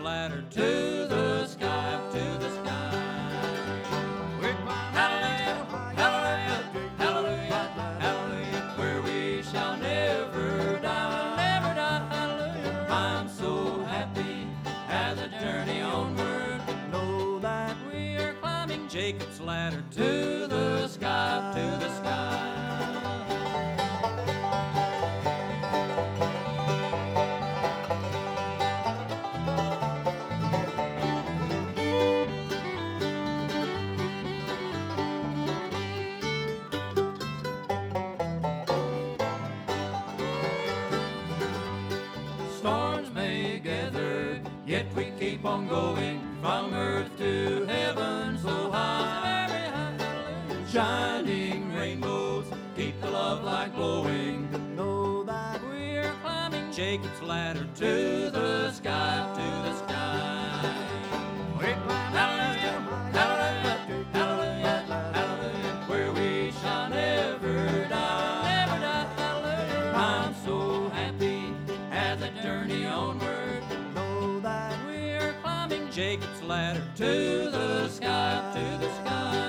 ladder to the sky, up to the sky. We're climbing, hallelujah, hallelujah, hallelujah, where we shall never die, never die, hallelujah. I'm so happy as I journey onward, know that we are climbing Jacob's ladder to the sky, up to the sky. Storms may gather, yet we keep on going from earth to heaven so high. Shining rainbows keep the love light glowing. Know that we're climbing Jacob's ladder to the sky, up to the sky. We're climbing, hallelujah, hallelujah, hallelujah, hallelujah, where we shall never die, never die, hallelujah. I'm so happy as I journey onward, know that we're climbing Jacob's ladder to the sky, up to the sky.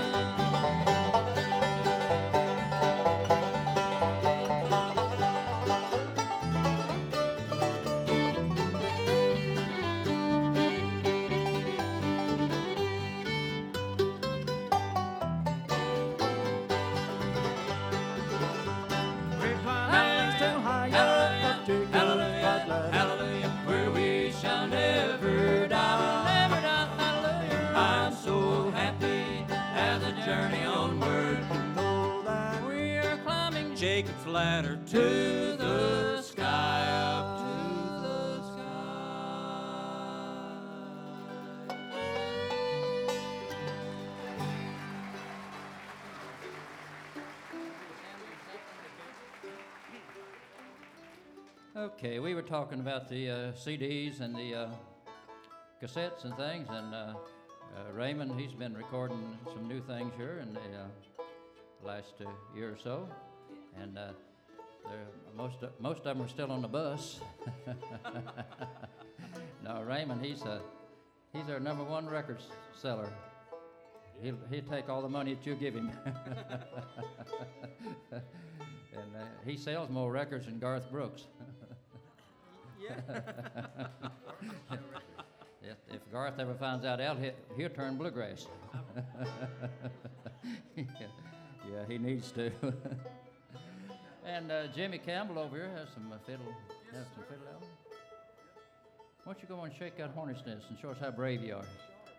Hallelujah, where we shall never die, never die, hallelujah. I'm so happy as I journey onward, know that we are climbing Jacob's ladder to the sky, up to the sky. Okay, we were talking about the CDs and the cassettes and things, and Raymond, he's been recording some new things here in the last year or so, and most of them are still on the bus. No, Raymond, he's our #1 record seller. He'll take all the money that you give him. And he sells more records than Garth Brooks. Yeah. If Garth ever finds out, he'll turn bluegrass. Yeah, he needs to. And Jimmy Campbell over here has some fiddle. Has some fiddle album. Why don't you go and shake that hornet's nest and show us how brave you are?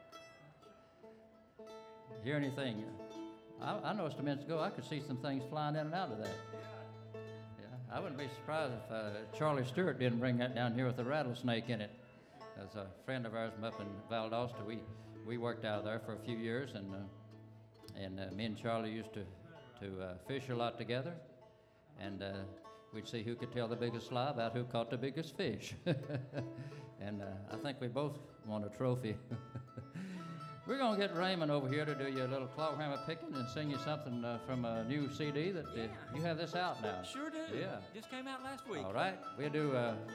Hear anything? I noticed a minute ago I could see some things flying in and out of that. I wouldn't be surprised if Charlie Stewart didn't bring that down here with a rattlesnake in it. As a friend of ours from up in Valdosta, we worked out there for a few years, and me and Charlie used to fish a lot together, and we'd see who could tell the biggest lie about who caught the biggest fish. And I think we both won a trophy. We're going to get Raymond over here to do you a little clawhammer picking and sing you something from a new CD that you have this out now. Sure do. Yeah. Just came out last week. All right. We'll do